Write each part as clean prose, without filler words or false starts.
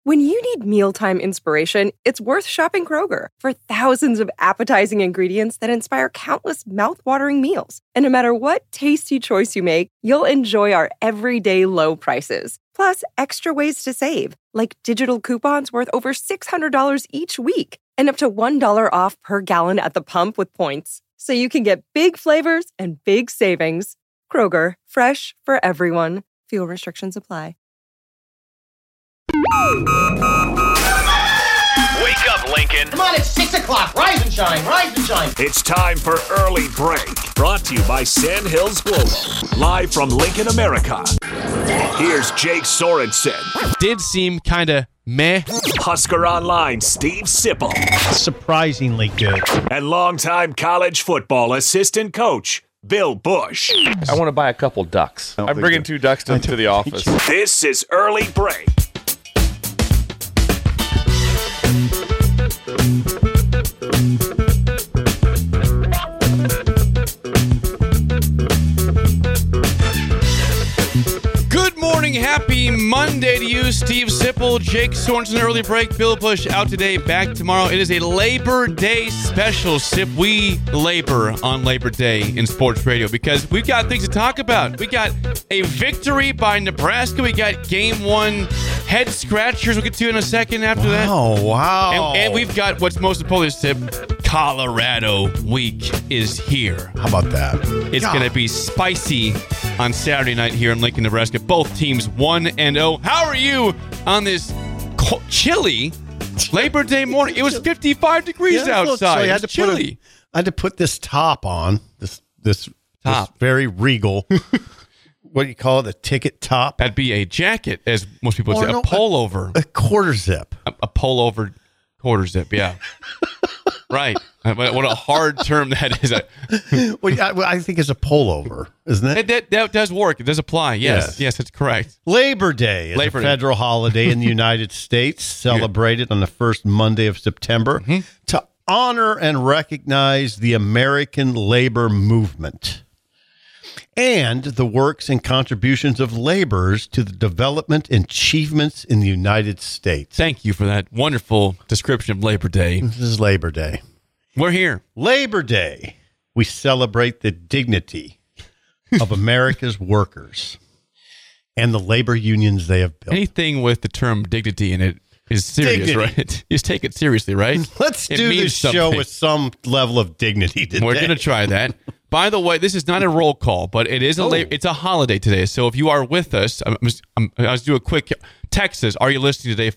When you need mealtime inspiration, it's worth shopping Kroger for thousands of appetizing ingredients that inspire countless mouth-watering meals. And no matter what tasty choice you make, you'll enjoy our everyday low prices. Plus, extra ways to save, like digital coupons worth over $600 each week and up to $1 off per gallon at the pump with points. So you can get big flavors and big savings. Kroger, fresh for everyone. Fuel restrictions apply. Wake up, Lincoln. Come on, it's 6 o'clock. Rise and shine, rise and shine. It's time for Early Break. Brought to you by Sandhills Global. Live from Lincoln, America. Here's Jake Sorensen. Did seem kind of meh. Husker Online, Steve Sipple. Surprisingly good. And longtime college football assistant coach, Bill Bush. I want to buy a couple ducks. I'm bringing 2 ducks to the office. This is Early Break. Good morning, happy Monday to you, Steve Sipple, Jake Sorensen, Early Break, Bill Bush out today, back tomorrow. It is a Labor Day special, Sip. We labor on Labor Day in sports radio because we've got things to talk about. We got a victory by Nebraska. We got game 1 head scratchers. We'll get to in a second after that. Oh, wow. And we've got what's most important, Sip. Colorado week is here. How about that? It's going to be spicy on Saturday night here in Lincoln, Nebraska. Both teams 1-0. How are you on this chilly Labor Day morning? It was 55 degrees outside. It was chilly. I had to put this top on. This very regal. What do you call it? A ticket top? That'd be a jacket, as most people would say. A pullover. A quarter zip. A pullover quarter zip, yeah. Right. What a hard term that is. Well, I think it's a pullover, isn't it? That does work. It does apply. Yes, that's correct. Labor Day is a federal holiday in the United States, celebrated on the first Monday of September to honor and recognize the American labor movement and the works and contributions of laborers to the development and achievements in the United States. Thank you for that wonderful description of Labor Day. This is Labor Day. We're here. Labor Day. We celebrate the dignity of America's workers and the labor unions they have built. Anything with the term dignity in it is serious, dignity. Right? Just take it seriously, right? Let's do this show with some level of dignity today. We're going to try that. By the way, this is not a roll call, but it is it's a holiday today. So if you are with us, I'll do a quick text us. Are you listening today?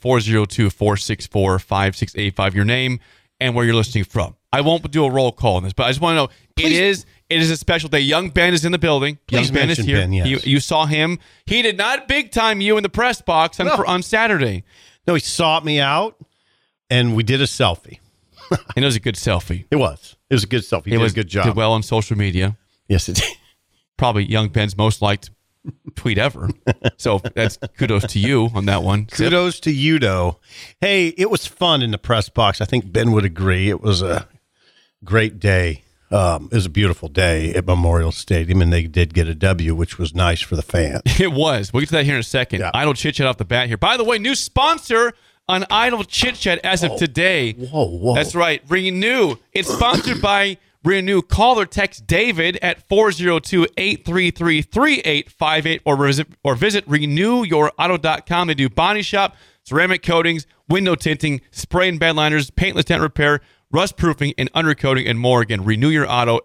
402-464-5685. Your name and where you're listening from. I won't do a roll call on this, but I just want to know it is a special day. Young Ben is in the building. Please Young Ben is here. Ben, yes. You saw him. He did not big time you in the press box on Saturday. No, he sought me out, and we did a selfie. And it was a good selfie. It was. It was a good selfie. He did a good job. Did well on social media. Yes, it did. Probably Young Ben's most liked tweet ever. So that's kudos to you on that one. Kudos to you, though. Hey, it was fun in the press box. I think Ben would agree. It was a great day. It was a beautiful day at Memorial Stadium, and they did get a W, which was nice for the fans. It was. We'll get to that here in a second. Yeah. Idle Chit Chat off the bat here. By the way, new sponsor on Idle Chit Chat as of today. Whoa. That's right. Renew. It's sponsored by Renew. Call or text David at 402-833-3858 or visit renewyourauto.com. They do body shop, ceramic coatings, window tinting, spray and bed liners, paintless tent repair, rust proofing, and undercoating, and more. Again, Renew Your Auto,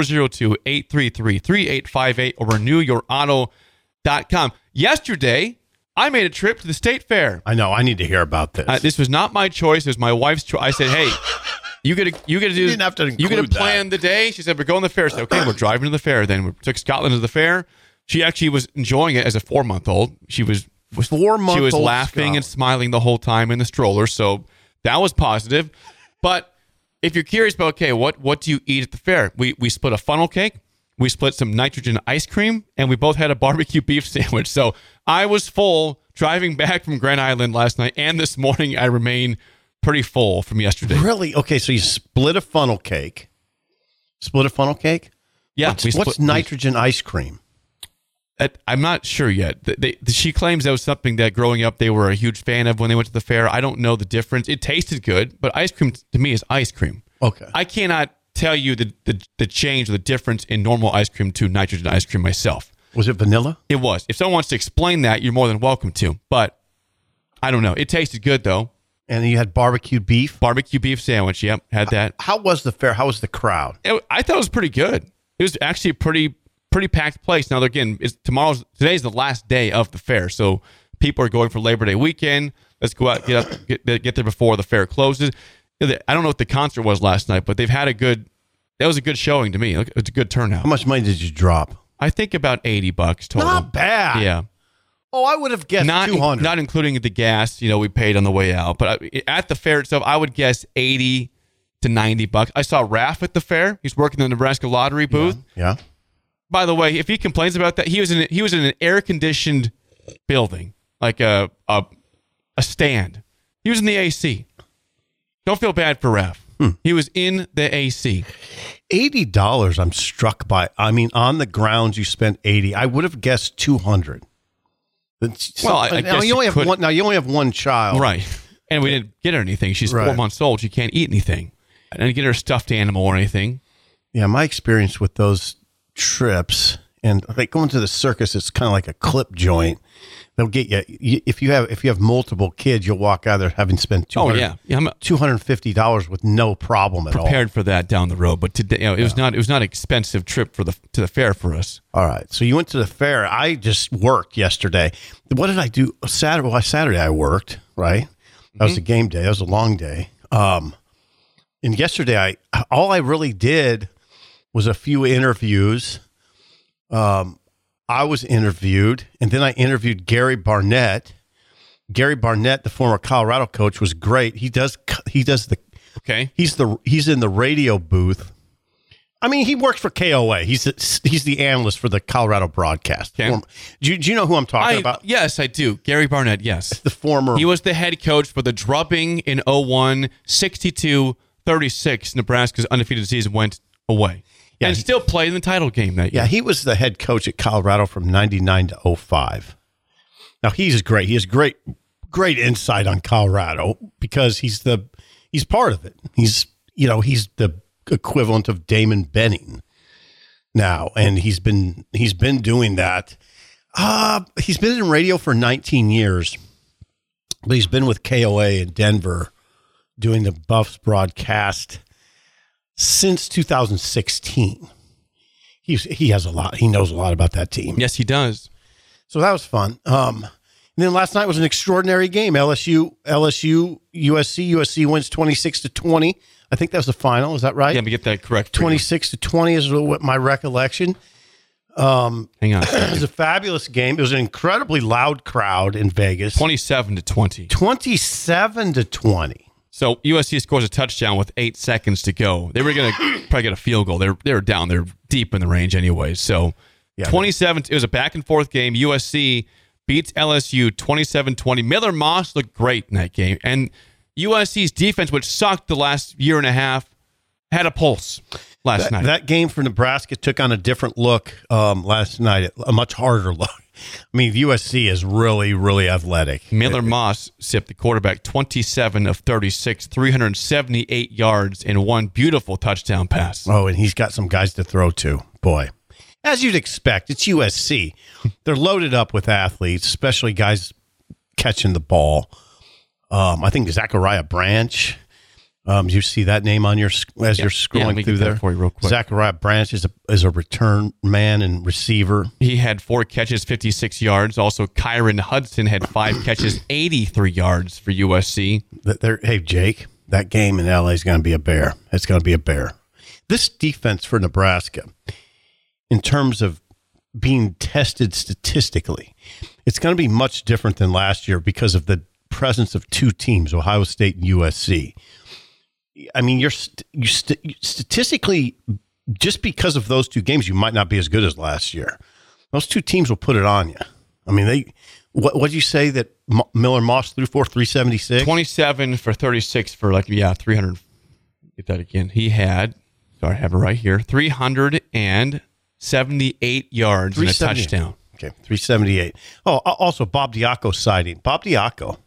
402-833-3858 or renewyourauto.com. Yesterday, I made a trip to the State Fair. I know. I need to hear about this. This was not my choice. It was my wife's choice. I said, "Hey, you got to plan the day." She said, "We're going to the fair." I said, "Okay, we're driving to the fair." Then we took Scotland to the fair. She actually was enjoying it as a 4-month-old. She was 4-month-old. She was laughing Scotland. and smiling the whole time in the stroller. So that was positive. But if you're curious about, okay, what do you eat at the fair? We split a funnel cake. We split some nitrogen ice cream, and we both had a barbecue beef sandwich. So I was full driving back from Grand Island last night, and this morning I remain pretty full from yesterday. Really? Okay, so you split a funnel cake. Yeah. What's nitrogen ice cream? I'm not sure yet. She claims that was something that growing up they were a huge fan of when they went to the fair. I don't know the difference. It tasted good, but ice cream to me is ice cream. Okay. I cannot tell you the change or the difference in normal ice cream to nitrogen ice cream myself. Was it vanilla? It was. If someone wants to explain that, you're more than welcome to. But I don't know. It tasted good, though. And you had barbecue beef? Barbecue beef sandwich, yep. Had that. How was the fair? How was the crowd? I thought it was pretty good. It was actually a pretty packed place. Now, again, today's the last day of the fair, so people are going for Labor Day weekend. Let's go out, get there before the fair closes. I don't know what the concert was last night, but they've had that was a good showing to me. It's a good turnout. How much money did you drop? I think about $80 total. Not bad. Yeah. Oh, I would have guessed $200. Not including the gas, we paid on the way out. But at the fair itself, I would guess $80 to $90. I saw Raph at the fair. He's working in the Nebraska Lottery booth. Yeah. By the way, if he complains about that, he was in an air-conditioned building, like a stand. He was in the AC. Don't feel bad for Raph. He was in the AC. $80 I'm struck by. I mean, on the grounds you spent $80. I would have guessed $200. Well, I guess you only have one child. Right. And we didn't get her anything. She's 4 months old. She can't eat anything. I didn't get her a stuffed animal or anything. Yeah, my experience with those trips, and like going to the circus, it's kind of like a clip joint. They'll get you if you have multiple kids, you'll walk out there having spent $250 with no problem at all. Prepared for that down the road, but today it was not an expensive trip to the fair for us. All right, so you went to the fair. I just worked yesterday. What did I do Saturday? Well, Saturday I worked. Right, that was a game day. That was a long day. And yesterday all I really did was a few interviews. I was interviewed, and then I interviewed Gary Barnett. Gary Barnett, the former Colorado coach, was great. He does the okay. He's in the radio booth. I mean, he works for KOA. He's the analyst for the Colorado broadcast. Okay. Do you know who I'm talking about? Yes, I do. Gary Barnett. Yes, the former. He was the head coach for the drubbing in 2001, 62-36. Nebraska's undefeated season went away. Yeah, and still played in the title game that year. Yeah, he was the head coach at Colorado from 99 to 05. Now, he's great. He has great insight on Colorado because he's part of it. He's the equivalent of Damon Benning now, and he's been doing that. He's been in radio for 19 years, but he's been with KOA in Denver doing the Buffs broadcast since 2016. He has a lot. He knows a lot about that team. Yes, he does. So that was fun. And then last night was an extraordinary game. LSU, USC. USC wins 26-20. I think that was the final. Is that right? Yeah, let me get that correct. 26-20 is what my recollection. Hang on. It was a fabulous game. It was an incredibly loud crowd in Vegas. 27-20. 27-20. So USC scores a touchdown with 8 seconds to go. They were going to probably get a field goal. They're down. They're deep in the range anyway. So 27. It was a back and forth game. USC beats LSU 27-20. Miller Moss looked great in that game, and USC's defense, which sucked the last year and a half, had a pulse last night. That game for Nebraska took on a different look last night, a much harder look. I mean, USC is really, really athletic. Miller Moss sipped the quarterback 27 of 36, 378 yards, and one beautiful touchdown pass. Oh, and he's got some guys to throw to. Boy, as you'd expect, it's USC. They're loaded up with athletes, especially guys catching the ball. I think Zachariah Branch. You see that name on you're scrolling through there. For you real quick. Zachariah Branch is a return man and receiver. He had 4 catches, 56 yards. Also, Kyron Hudson had 5 catches, 83 yards for USC. Hey, Jake, that game in LA is going to be a bear. It's going to be a bear. This defense for Nebraska, in terms of being tested statistically, it's going to be much different than last year because of the presence of 2 teams, Ohio State and USC. I mean, you statistically, just because of those 2 games, you might not be as good as last year. Those 2 teams will put it on you. I mean, what did you say that Miller Moss threw for? 376? 27 for 36 for 300. Get that again. He had, I have it right here, 378 yards and a touchdown. Okay, 378. Oh, also Bob Diaco sighting. Bob Diaco,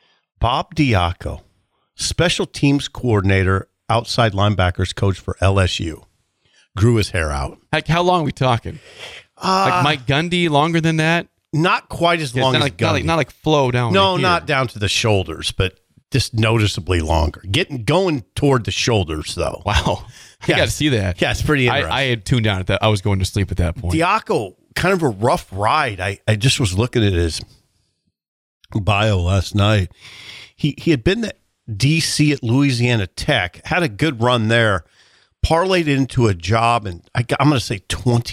special teams coordinator, outside linebackers coach for LSU. Grew his hair out. Like, how long are we talking? Like Mike Gundy, longer than that? Not quite as long as Gundy. Not like flow down. No, not down to the shoulders, but just noticeably longer. Going toward the shoulders, though. Wow. I got to see that. Yeah, it's pretty interesting. I had tuned out at that. I was going to sleep at that point. Diaco, kind of a rough ride. I just was looking at his bio last night. He had been the DC at Louisiana Tech, had a good run there, parlayed into a job, and I'm going to say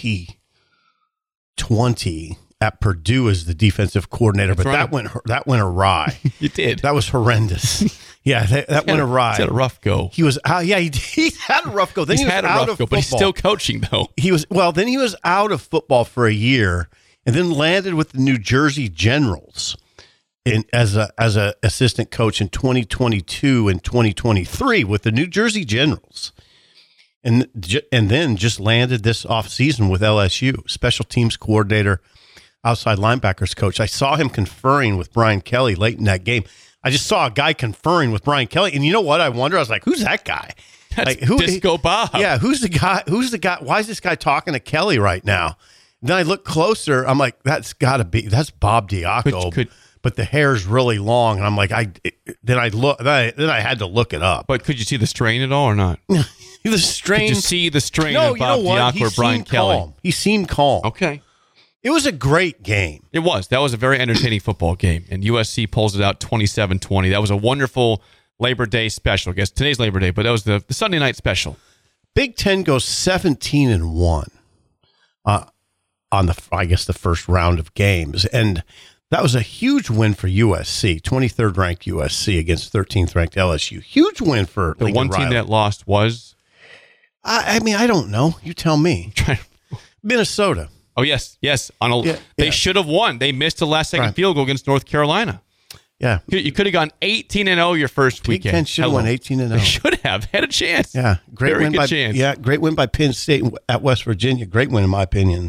2020 at Purdue as the defensive coordinator. That's but right. that went awry. It did. That was horrendous. Yeah, that went awry. He's had a rough go. He was out. Yeah, he had a rough go. Then he was out of football. But he's still coaching, though. Then he was out of football for a year, and then landed with the New Jersey Generals as a assistant coach in 2022 and 2023 with the New Jersey Generals, and then just landed this offseason with LSU, special teams coordinator, outside linebackers coach. I saw him conferring with Brian Kelly late in that game. I just saw a guy conferring with Brian Kelly, and you know what? I wonder. I was like, "Who's that guy?" That's Disco Bob. Yeah, who's the guy? Who's the guy? Why is this guy talking to Kelly right now? And then I look closer. I'm like, that's Bob Diaco. But the hair's really long, and I'm like, then I had to look it up. But could you see the strain at all or not? The strain. Did you see the strain of Bob Diaco or Brian Kelly? He seemed calm. Okay. It was a great game. It was. That was a very entertaining football game, and USC pulls it out 27-20. That was a wonderful Labor Day special. I guess today's Labor Day, but that was the Sunday night special. Big Ten goes 17-1 on the first round of games, and that was a huge win for USC. 23rd ranked USC against 13th ranked LSU. Huge win for the one team that lost was. I don't know. You tell me. Minnesota. Oh, yes. They should have won. They missed a last-second field goal against North Carolina. Yeah. You could have gone 18-0 your first weekend. Big Ten should have won 18-0. They should have. Had a chance. Yeah. Very good chance. Yeah, great win by Penn State at West Virginia. Great win, in my opinion.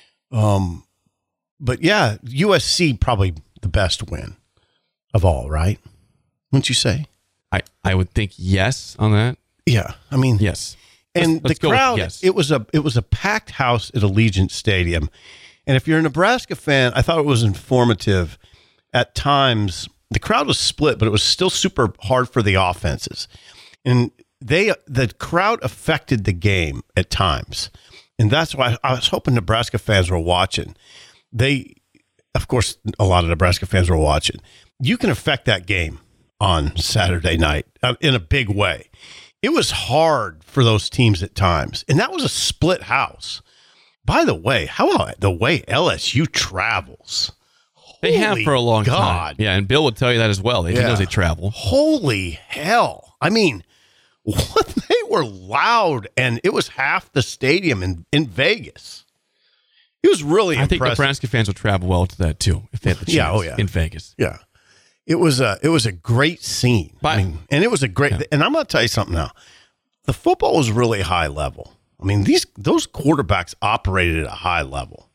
But, yeah, USC probably the best win of all, right? Wouldn't you say? I would think yes on that. Yeah. I mean. Yes. And the crowd, yes. it was a packed house at Allegiant Stadium. And if you're a Nebraska fan, I thought it was informative. At times, the crowd was split, but it was still super hard for the offenses. And the crowd affected the game at times. And that's why I was hoping Nebraska fans were watching. Of course, a lot of Nebraska fans were watching. You can affect that game on Saturday night in a big way. It was hard for those teams at times, and that was a split house. By the way, how about the way LSU travels? They have for a long time. Yeah, and Bill would tell you that as well. He knows they travel. Holy hell. I mean, they were loud, and it was half the stadium in Vegas. It was really impressive. I think Nebraska fans would travel well to that, too, if they had the chance in Vegas. Yeah. It was a great scene. And it was a great and I'm going to tell you something now. The football was really high level. I mean, those quarterbacks operated at a high level.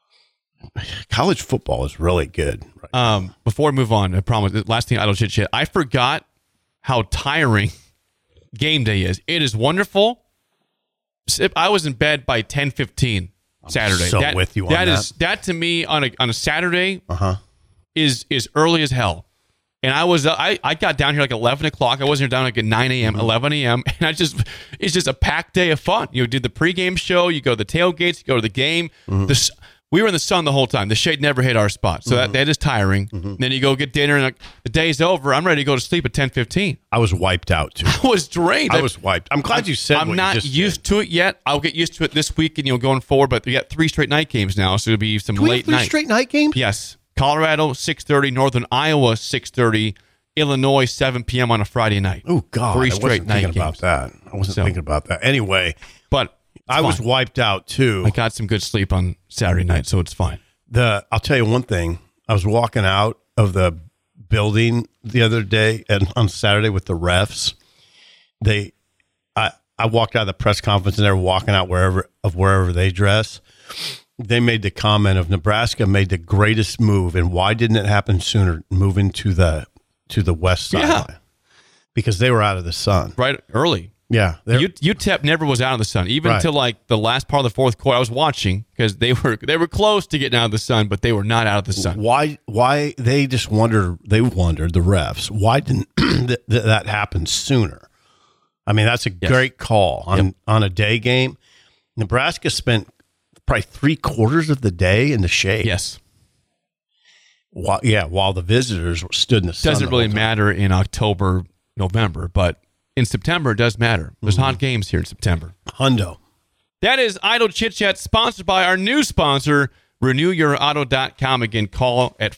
College football is really good. Right before we move on, I promise, the last thing, I don't chit-chat. I forgot how tiring game day is. It is wonderful. I was in bed by 10:15 Saturday. I'm so with you on that. That to me on a Saturday is early as hell. And I got down here like 11 o'clock. I wasn't here down like at 9 a.m., 11 a.m. And it's just a packed day of fun. You do the pregame show, you go to the tailgates, you go to the game. We were in the sun the whole time. The shade never hit our spot. So that is tiring. Then you go get dinner and the day's over. I'm ready to go to sleep at 10:15. I was wiped out too. I was drained. I was wiped. I'm glad you said I'm not used to it yet. I'll get used to it this week and going forward. But we got 3 straight night games now. So it'll be some late night. 3 straight night games? Yes. Colorado, 6:30. Northern Iowa, 6:30. Illinois, 7 p.m. on a Friday night. Oh, God. 3 straight night games. I wasn't thinking about that. Anyway. But I was wiped out, too. I got some good sleep on Saturday night, so it's fine. I'll tell you one thing. I was walking out of the building the other day and on Saturday with the refs. I walked out of the press conference and they were walking out wherever they dress. they made the comment of Nebraska made the greatest move, and why didn't it happen sooner? Moving to the west sideline because they were out of the sun right early. Yeah, UTEP never was out of the sun, even until like the last part of the fourth quarter. I was watching because they were close to getting out of the sun, but they were not out of the sun. Why they just wondered? They wondered, the refs, why didn't that happen sooner? I mean, that's a great call on a day game. Nebraska spent probably 3/4 of the day in the shade. Yes. While the visitors stood in the sun. Doesn't really matter in October, November, but in September, it does matter. There's hot games here in September. Hundo. That is Idle Chit Chat, sponsored by our new sponsor, RenewYourAuto.com. Again, call at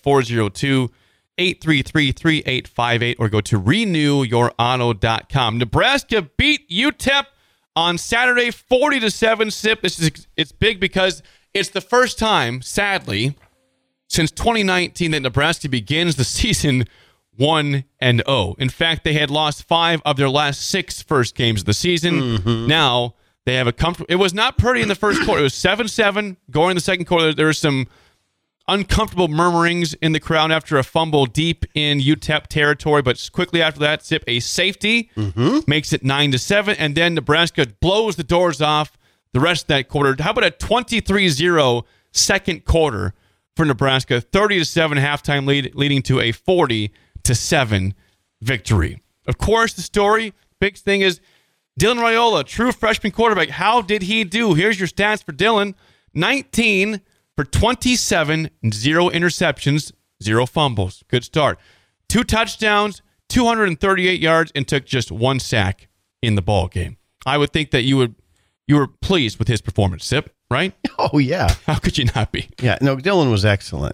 402-833-3858 or go to RenewYourAuto.com. Nebraska beat UTEP on Saturday, 40-7. Sip. It's big because it's the first time, sadly, since 2019 that Nebraska begins the season 1-0. In fact, they had lost 5 of their last 6 first games of the season. Now they have a comfortable. It was not pretty in the first quarter. It was 7-7 going in the second quarter. There were some uncomfortable murmurings in the crowd after a fumble deep in UTEP territory, but quickly after that, Zip, a safety makes it 9-7, and then Nebraska blows the doors off the rest of that quarter. How about a 23-0 second quarter for Nebraska? 30-7 halftime lead, leading to a 40-7 victory. Of course, the story, big thing is Dylan Raiola, true freshman quarterback. How did he do? Here's your stats for Dylan. 19 for 27, 0 interceptions, 0 fumbles. Good start. 2 touchdowns, 238 yards, and took just 1 sack in the ball game. I would think that you were pleased with his performance, Sip, right? Oh, yeah. How could you not be? Yeah, no, Dylan was excellent.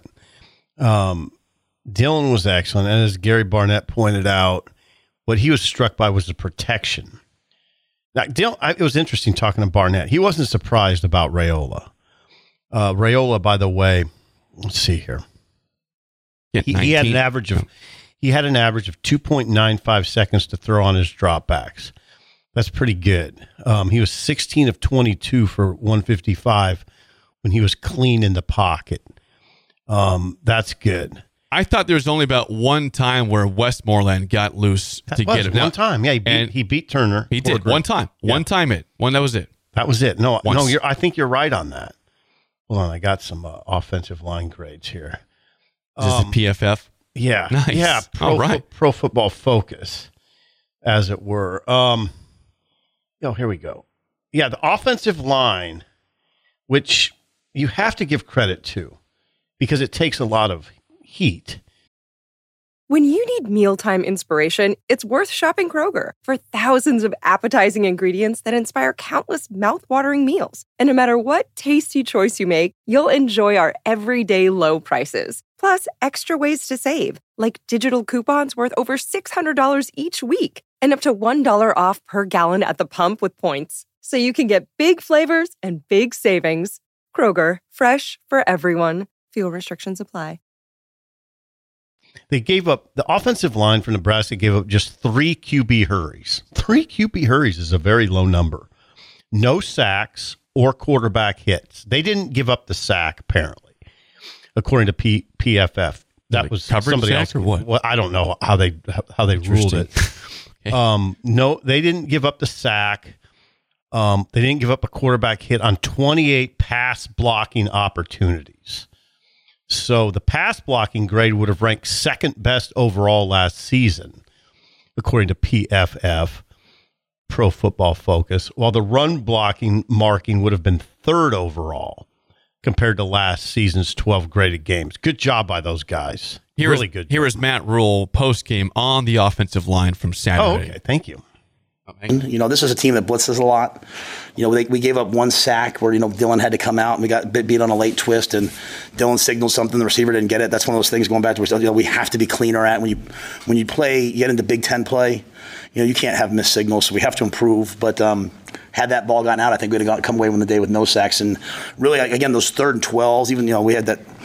Dylan was excellent. And as Gary Barnett pointed out, what he was struck by was the protection. Now, it was interesting talking to Barnett. He wasn't surprised about Raiola. Raiola, by the way, let's see here. He had an average of 2.95 seconds to throw on his dropbacks. That's pretty good. He was 16 of 22 for 155 when he was clean in the pocket. That's good. I thought there was only about one time where Westmoreland got loose to get him. One time, yeah, he beat Turner. He did one time. Yeah. One time that was it. That was it. No, I think you're right on that. Hold on, I got some offensive line grades here. Is this a PFF? Yeah, nice. Yeah. Pro Football Focus, as it were. Here we go. Yeah, the offensive line, which you have to give credit to, because it takes a lot of heat. When you need mealtime inspiration, it's worth shopping Kroger for thousands of appetizing ingredients that inspire countless mouth-watering meals. And no matter what tasty choice you make, you'll enjoy our everyday low prices. Plus, extra ways to save, like digital coupons worth over $600 each week and up to $1 off per gallon at the pump with points. So you can get big flavors and big savings. Kroger, fresh for everyone. Fuel restrictions apply. They gave up, the offensive line for Nebraska gave up just 3 QB hurries. 3 QB hurries is a very low number. No sacks or quarterback hits. They didn't give up the sack, apparently, according to PFF. That was somebody else. Or what? Well, I don't know how they ruled it. Okay. No, they didn't give up the sack. They didn't give up a quarterback hit on 28 pass blocking opportunities. So the pass blocking grade would have ranked second best overall last season, according to PFF, Pro Football Focus, while the run blocking marking would have been third overall compared to last season's 12 graded games. Good job by those guys. Really good job. Here is Matt Rule post-game on the offensive line from Saturday. Oh, okay. Thank you. This is a team that blitzes a lot. We gave up 1 sack where, Dylan had to come out and we got beat on a late twist and Dylan signaled something. The receiver didn't get it. That's one of those things going back to we have to be cleaner at when you play, you get into Big Ten play, you can't have missed signals. So we have to improve. But had that ball gotten out, I think we'd have come away from the day with no sacks. And really, again, those 3rd and 12s, even, we had that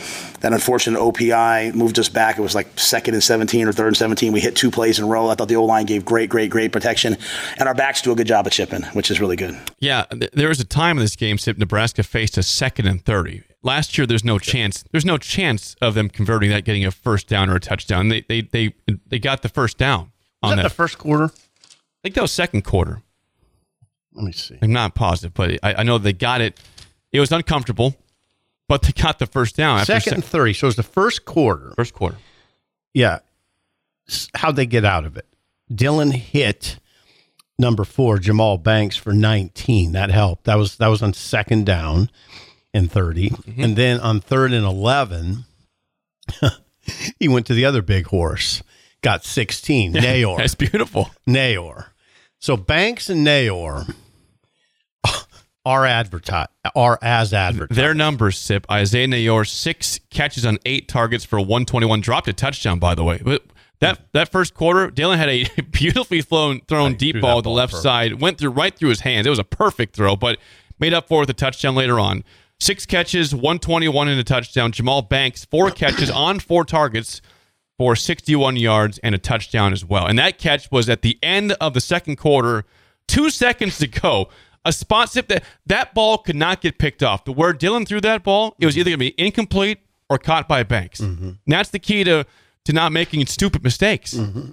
That unfortunate OPI moved us back. It was like 2nd and 17 or 3rd and 17. We hit 2 plays in a row. I thought the O-line gave great protection. And our backs do a good job of chipping, which is really good. Yeah, there was a time in this game, Nebraska faced a 2nd and 30. Last year, there's no chance. There's no chance of them converting that, getting a first down or a touchdown. They got the first down on that. The first quarter? I think that was second quarter. Let me see. I'm not positive, but I know they got it. It was uncomfortable, but they got the first down. After 2nd and 30. So it was the first quarter. First quarter. Yeah. How'd they get out of it? Dillon hit number 4, Jamal Banks, for 19. That helped. That was on 2nd down and 30. Mm-hmm. And then on 3rd and 11, he went to the other big horse. Got 16. Nayor. That's beautiful. Nayor. So Banks and Nayor are as advertised. Their numbers, Sip. Isaiah Nayor, 6 catches on 8 targets for 121. Dropped a touchdown, by the way. But that first quarter, Dillon had a beautifully thrown deep ball to the left side. Went right through his hands. It was a perfect throw, but made up for it with a touchdown later on. 6 catches, 121 in a touchdown. Jamal Banks, 4 catches on 4 targets for 61 yards and a touchdown as well. And that catch was at the end of the second quarter, 2 seconds to go. A spot Sip that ball could not get picked off. The where Dillon threw that ball, it was either going to be incomplete or caught by Banks. Mm-hmm. And that's the key to not making stupid mistakes. Mm-hmm.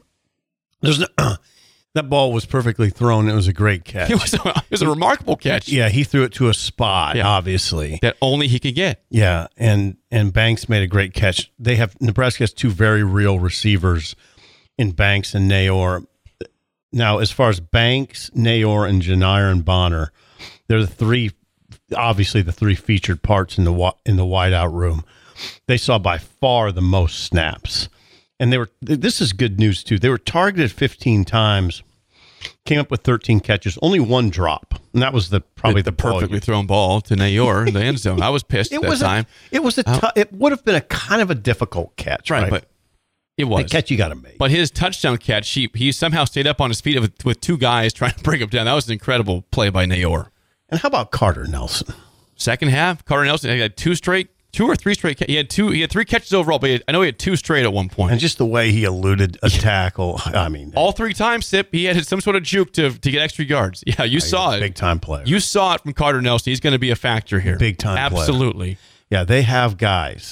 That ball was perfectly thrown. It was a great catch. It was a remarkable catch. Yeah, he threw it to a spot, obviously. That only he could get. Yeah, and Banks made a great catch. Nebraska has 2 very real receivers in Banks and Nayor. Now, as far as Banks, Nayor, and Janiron Bonner, they're the 3 featured parts in the wideout room. They saw by far the most snaps. And this is good news, too. They were targeted 15 times, came up with 13 catches, only 1 drop. And that was the perfectly thrown ball to Nayor in the end zone. I was pissed at that time. It would have been a kind of a difficult catch, right? But it was. A catch you got to make. But his touchdown catch, he somehow stayed up on his feet with 2 guys trying to bring him down. That was an incredible play by Nayor. And how about Carter Nelson? Second half, Carter Nelson had 2 or 3 straight. He had 3 catches overall, but I know he had 2 straight at one point. And just the way he eluded a tackle, I mean, all 3 times, Sip, he had some sort of juke to get extra yards. Yeah, you saw it. Big time player. You saw it from Carter Nelson. He's going to be a factor here. Big time player. Absolutely. Yeah, they have guys.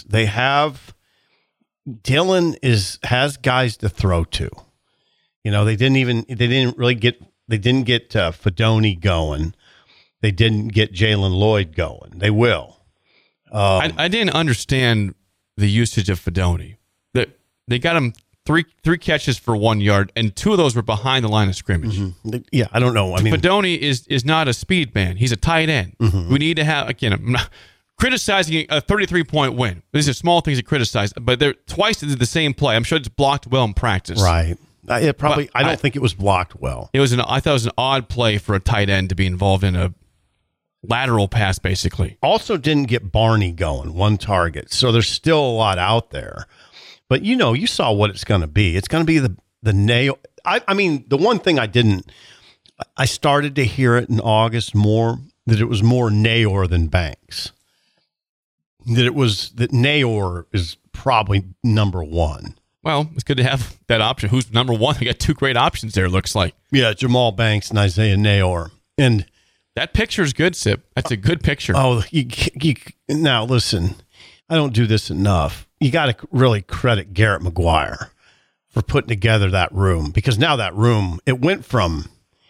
Dillon has guys to throw to. You know, they didn't get Fedoni going. They didn't get Jalen Lloyd going. They will. I didn't understand the usage of Fedoni. They got him three catches for 1 yard, and 2 of those were behind the line of scrimmage. Mm-hmm. Yeah, I don't know. I mean, Fedoni is not a speed man. He's a tight end. Mm-hmm. We need to have, again, I'm not criticizing a 33-point win. These are small things to criticize, but they're twice the same play. I'm sure it's blocked well in practice. Right. I don't think it was blocked well. I thought it was an odd play for a tight end to be involved in a lateral pass, basically. Also didn't get Barney going, 1 target. So there's still a lot out there. But, you saw what it's going to be. It's going to be the nail. I mean, the one thing I started to hear it in August more, that it was more Nayor than Banks. That Nayor is probably number 1. Well, it's good to have that option. Who's number 1? They got 2 great options there, it looks like. Yeah, Jamal Banks and Isaiah Nayor. And that picture is good, Sip. That's a good picture. Oh, now listen, I don't do this enough. You got to really credit Garrett McGuire for putting together that room, because now that room, it went from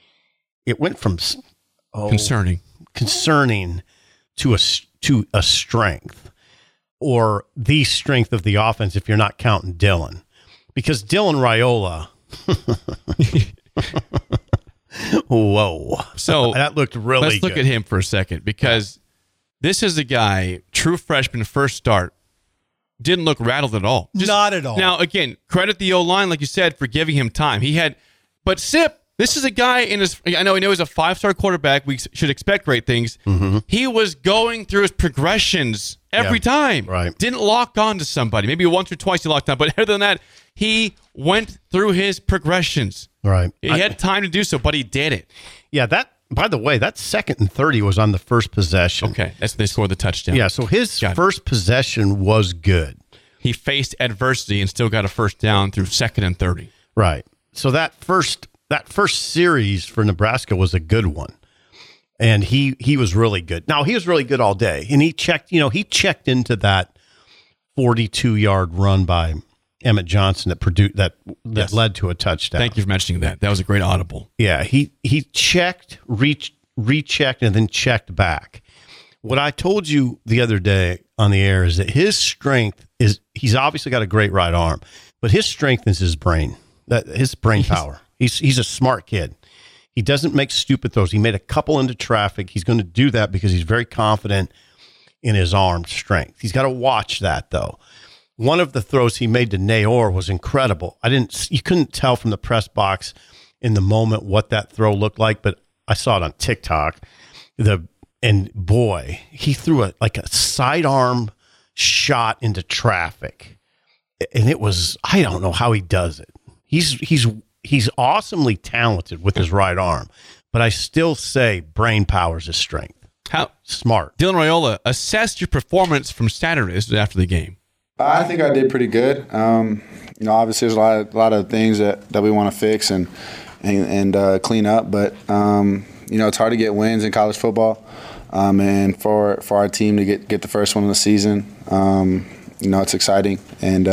concerning to a strength, or the strength of the offense if you're not counting Dillon, because Dylan Raiola. Whoa. So that looked really let's look good. at him for a second, because this is a guy, true freshman, first start, didn't look rattled at all. Not at all. Now, again, credit the O-line, like you said, for giving him time. But Sip, this is a guy I know he's a 5-star quarterback. We should expect great things. Mm-hmm. He was going through his progressions every time. Right. Didn't lock on to somebody. Maybe once or twice he locked on, but other than that, he went through his progressions. Right. He had time to do so, but he did it. Yeah, by the way, that 2nd and 30 was on the first possession. Okay, they scored the touchdown. Yeah, so his first possession was good. He faced adversity and still got a first down through 2nd and 30. Right. So that first series for Nebraska was a good one. And he was really good. Now, he was really good all day. And he checked into that 42-yard run by Emmett Johnson that led to a touchdown. Thank you for mentioning that. That was a great audible. Yeah, he checked, rechecked, and then checked back. What I told you the other day on the air is that his strength is, he's obviously got a great right arm, but his strength is his brain, his brain power. He's a smart kid. He doesn't make stupid throws. He made a couple into traffic. He's going to do that because he's very confident in his arm strength. He's got to watch that, though. One of the throws he made to Nayor was incredible. You couldn't tell from the press box in the moment what that throw looked like, but I saw it on TikTok. And boy, he threw a sidearm shot into traffic. And it was, I don't know how he does it. He's awesomely talented with his right arm, but I still say brain power is his strength. How smart. Dylan Raiola, assessed your performance from Saturday after the game. I think I did pretty good. Obviously there's a lot of things that we want to fix and clean up, but it's hard to get wins in college football, and for our team to get the first one of the season, it's exciting, and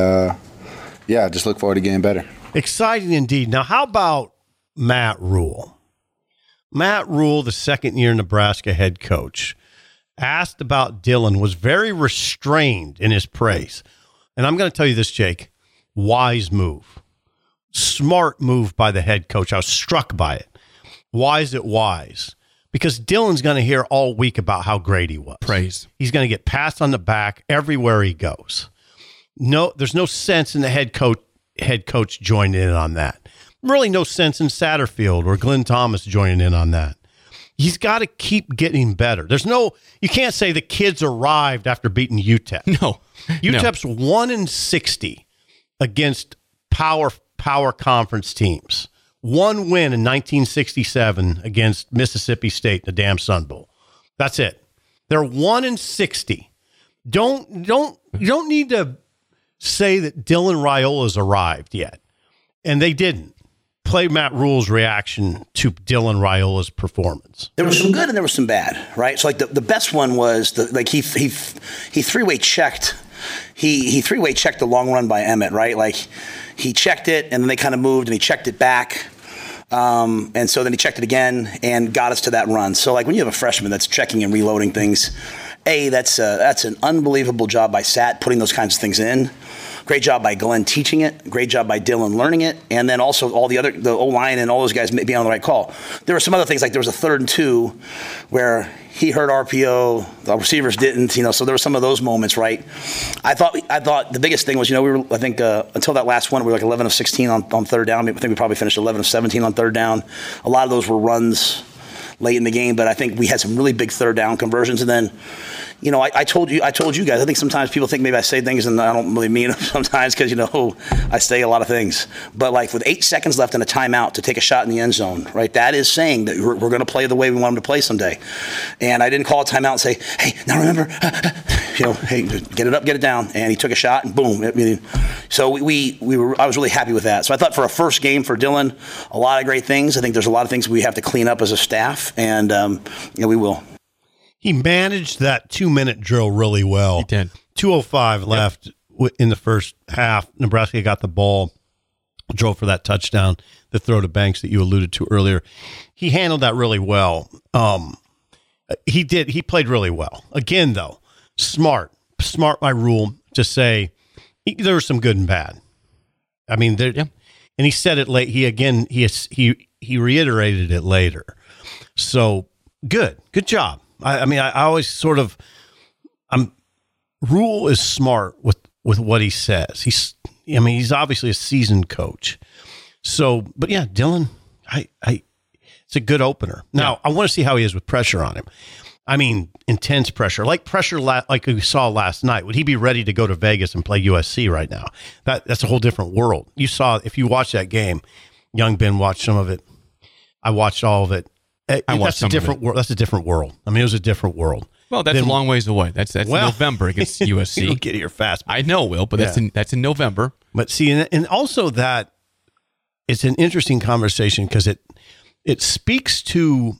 just look forward to getting better. Exciting indeed. Now, how about Matt Rhule? Matt Rhule, the second-year Nebraska head coach, asked about Dylan, was very restrained in his praise. And I'm going to tell you this, Jake, wise move. Smart move by the head coach. I was struck by it. Why is it wise? Because Dylan's going to hear all week about how great he was. Praise. He's going to get pats on the back everywhere he goes. No, there's no sense in the head coach joining in on that. Really no sense in Satterfield or Glenn Thomas joining in on that. He's got to keep getting better. You can't say the kids arrived after beating UTEP. No. UTEP's 1-60 against power conference teams. One win in 1967 against Mississippi State in the damn Sun Bowl. That's it. They're 1-60. You don't need to say that Dylan Raiola's arrived yet. And they didn't. Play Matt Rhule's reaction to Dylan Raiola's performance. There was some good and there was some bad, right? So the best one was he three-way checked. He three-way checked the long run by Emmett, right? Like he checked it and then they kind of moved and he checked it back. And so then he checked it again and got us to that run. So like when you have a freshman that's checking and reloading things, that's an unbelievable job by Sat putting those kinds of things in. Great job by Glenn teaching it. Great job by Dylan learning it. And then also the O-line and all those guys being on the right call. There were some other things, like there was a 3rd and 2 where he heard RPO, the receivers didn't, so there were some of those moments, right? I thought the biggest thing was, we were, I think, until that last one, we were like 11 of 16 on 3rd down. I think we probably finished 11 of 17 on 3rd down. A lot of those were runs late in the game, but I think we had some really big 3rd down conversions. And then, I told you guys, I think sometimes people think maybe I say things and I don't really mean them sometimes because, I say a lot of things. But like with 8 seconds left in a timeout to take a shot in the end zone, right? That is saying that we're going to play the way we want them to play someday. And I didn't call a timeout and say, hey, now remember, hey, get it up, get it down. And he took a shot and boom. So I was really happy with that. So I thought for a first game for Dylan, a lot of great things. I think there's a lot of things we have to clean up as a staff, and we will. He managed that 2-minute drill really well. He did. 2:05 left in the first half. Nebraska got the ball, drove for that touchdown, the throw to Banks that you alluded to earlier. He handled that really well. He did. He played really well. Again, though, smart by Rhule to say there was some good and bad. I mean, and he said it late. He reiterated it later. So good job. I always sort of, Rhule is smart with what he says. He's obviously a seasoned coach. So, but yeah, Dylan, it's a good opener. Now, I want to see how he is with pressure on him. I mean, intense pressure, like we saw last night. Would he be ready to go to Vegas and play USC right now? That's a whole different world. You saw, if you watch that game, young Ben watched some of it. I watched all of it. That's a different world. That's a different world. I mean, it was a different world. Well, that's a long ways away. That's November against USC. You'll get here fast. I know, Will, but that's in November. But see, and also that it's an interesting conversation because it speaks to.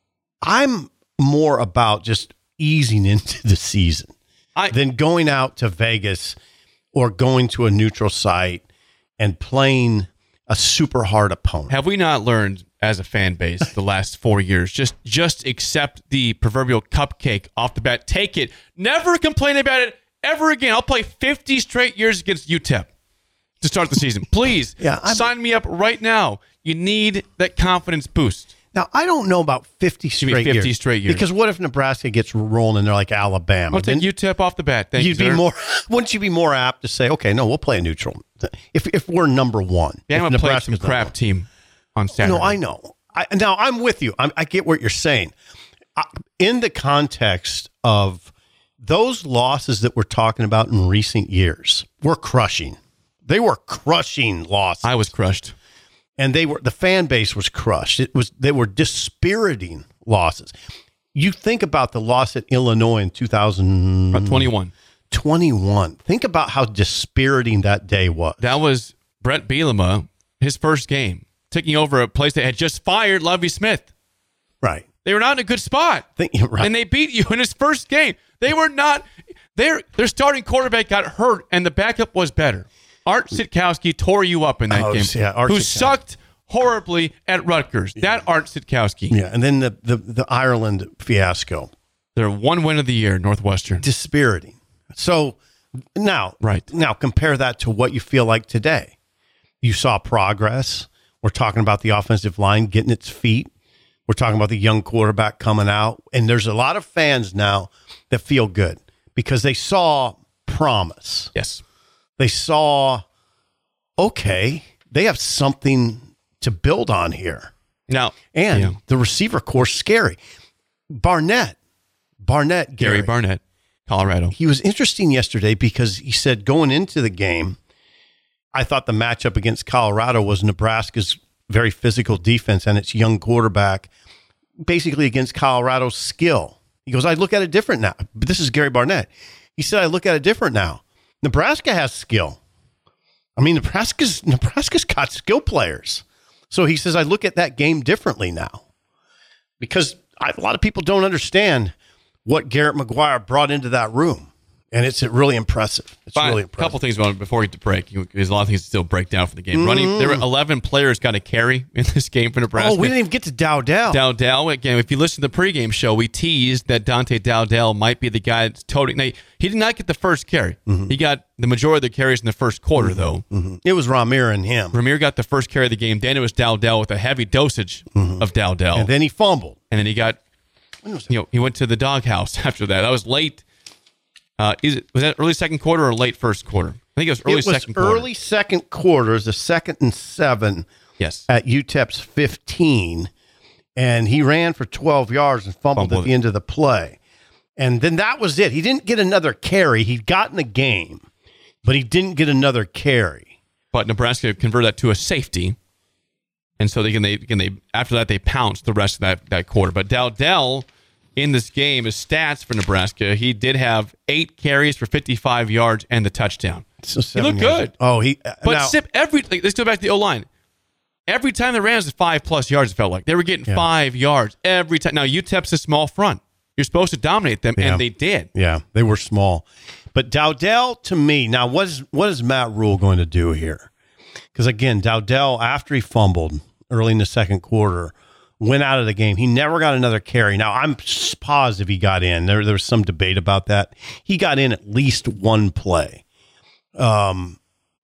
I'm more about just easing into the season than going out to Vegas or going to a neutral site and playing a super hard opponent. Have we not learned as a fan base the last 4 years? Just accept the proverbial cupcake off the bat. Take it. Never complain about it ever again. I'll play 50 straight years against UTEP to start the season. Please sign me up right now. You need that confidence boost. Now, I don't know about 50 straight years. Because what if Nebraska gets rolling and they're like Alabama? I'll take UTEP off the bat. Thank you, wouldn't you be more apt to say, okay, no, we'll play a neutral if we're number one? Yeah, I'm going to play some crap team on Saturday. No, I know. Now, I'm with you. I get what you're saying. In the context of those losses that we're talking about in recent years, were crushing. They were crushing losses. I was crushed. And the fan base was crushed. They were dispiriting losses. You think about the loss at Illinois in 2021. 21. Think about how dispiriting that day was. That was Brett Bielema, his first game, taking over a place that had just fired Lovie Smith. Right. They were not in a good spot. Right. And they beat you in his first game. They were not. Their starting quarterback got hurt, and the backup was better. Art Sitkowski tore you up in that game. Yeah, who sucked horribly at Rutgers. Yeah. That Art Sitkowski. Yeah, and then the Ireland fiasco. Their one win of the year, Northwestern. Dispiriting. So now compare that to what you feel like today. You saw progress. We're talking about the offensive line getting its feet. We're talking about the young quarterback coming out. And there's a lot of fans now that feel good because they saw promise. Yes. They saw, okay, they have something to build on here. Now, and the receiver core scary. Gary Barnett, Colorado. He was interesting yesterday because he said going into the game, I thought the matchup against Colorado was Nebraska's very physical defense and its young quarterback basically against Colorado's skill. He goes, I look at it different now. But this is Gary Barnett. He said, I look at it different now. Nebraska has skill. I mean, Nebraska's got skill players. So he says, I look at that game differently now because a lot of people don't understand what Garrett McGuire brought into that room. And it's really impressive. A couple things about it before we get to break. There's a lot of things to still break down for the game. There were 11 players got a carry in this game for Nebraska. Oh, we didn't even get to Dowdell. Dowdell, again, if you listen to the pregame show, we teased that Dante Dowdell might be the guy that's toting. Now, he did not get the first carry. Mm-hmm. He got the majority of the carries in the first quarter, though. Mm-hmm. It was Ramir and him. Ramir got the first carry of the game. Then it was Dowdell with a heavy dosage of Dowdell. And then he fumbled. And then he went to the doghouse after that. That was late. Was that early second quarter or late first quarter? I think it was early second quarter. Early second quarter. It was the 2nd and 7. Yes. At UTEP's 15. And he ran for 12 yards and fumbled at the end of the play. And then that was it. He didn't get another carry. He'd gotten the game, but he didn't get another carry. But Nebraska converted that to a safety. And so they after that, they pounced the rest of that quarter. But Dowdell, in this game, his stats for Nebraska, he did have 8 carries for 55 yards and the touchdown. So he looked good. Oh, let's go back to the O-line. Every time the Rams had 5+ yards, it felt like. They were getting 5 yards every time. Now, UTEP's a small front. You're supposed to dominate them, and they did. Yeah, they were small. But Dowdell, to me, now what is Matt Rule going to do here? Because, again, Dowdell, after he fumbled early in the second quarter, went out of the game. He never got another carry. Now, I'm positive he got in. There was some debate about that. He got in at least one play. But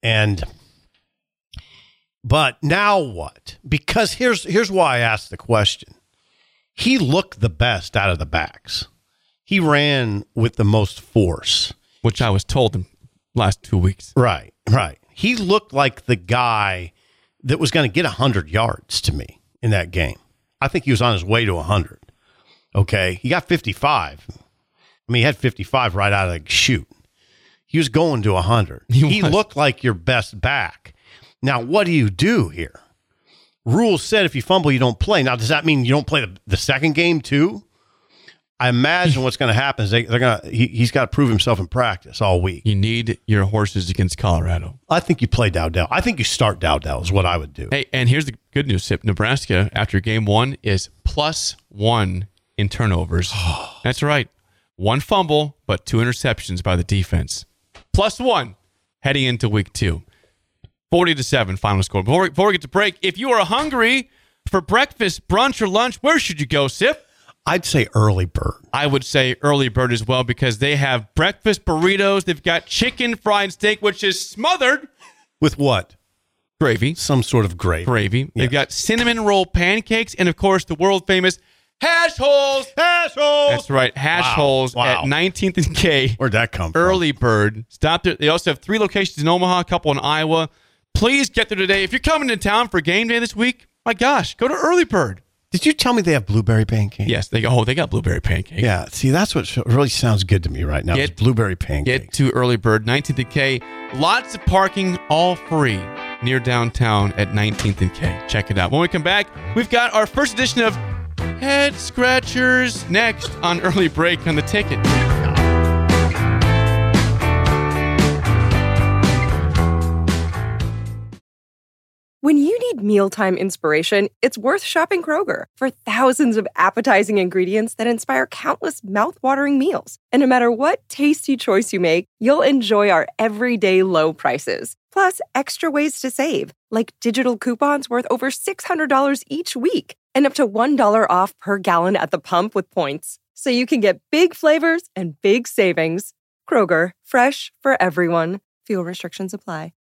now what? Because here's why I asked the question. He looked the best out of the backs. He ran with the most force. Which I was told in the last 2 weeks. Right. He looked like the guy that was going to get 100 yards to me in that game. I think he was on his way to 100. Okay. He got 55. I mean, he had 55 right out of the chute. He was going to 100. He looked like your best back. Now, what do you do here? rules said if you fumble, you don't play. Now, does that mean you don't play the second game too? I imagine what's going to happen is he's got to prove himself in practice all week. You need your horses against Colorado. I think you play Dowdell. I think you start Dowdell is what I would do. Hey, and here's the good news, Sip. Nebraska, after game 1, is +1 in turnovers. That's right. 1 fumble, but 2 interceptions by the defense. +1 heading into week 2. 40-7 final score. Before we get to break, if you are hungry for breakfast, brunch, or lunch, where should you go, Sip? I'd say Early Bird. I would say Early Bird as well because they have breakfast burritos. They've got chicken fried steak, which is smothered. With what? Gravy. Some sort of gravy. Yes. They've got cinnamon roll pancakes and, of course, the world famous hash holes. Hash holes. That's right. Hash holes at 19th and K. Where'd that come from? Early Bird. Stop there. They also have 3 locations in Omaha, a couple in Iowa. Please get there today. If you're coming to town for game day this week, my gosh, go to Early Bird. Did you tell me they have blueberry pancakes? Yes, they got blueberry pancakes. Yeah, see, that's what really sounds good to me right now. Is blueberry pancakes. Get to Early Bird, 19th and K. Lots of parking, all free, near downtown at 19th and K. Check it out. When we come back, we've got our first edition of Head Scratchers next on Early Break on the Ticket. When you need mealtime inspiration, it's worth shopping Kroger for thousands of appetizing ingredients that inspire countless mouth-watering meals. And no matter what tasty choice you make, you'll enjoy our everyday low prices. Plus, extra ways to save, like digital coupons worth over $600 each week and up to $1 off per gallon at the pump with points. So you can get big flavors and big savings. Kroger, fresh for everyone. Fuel restrictions apply.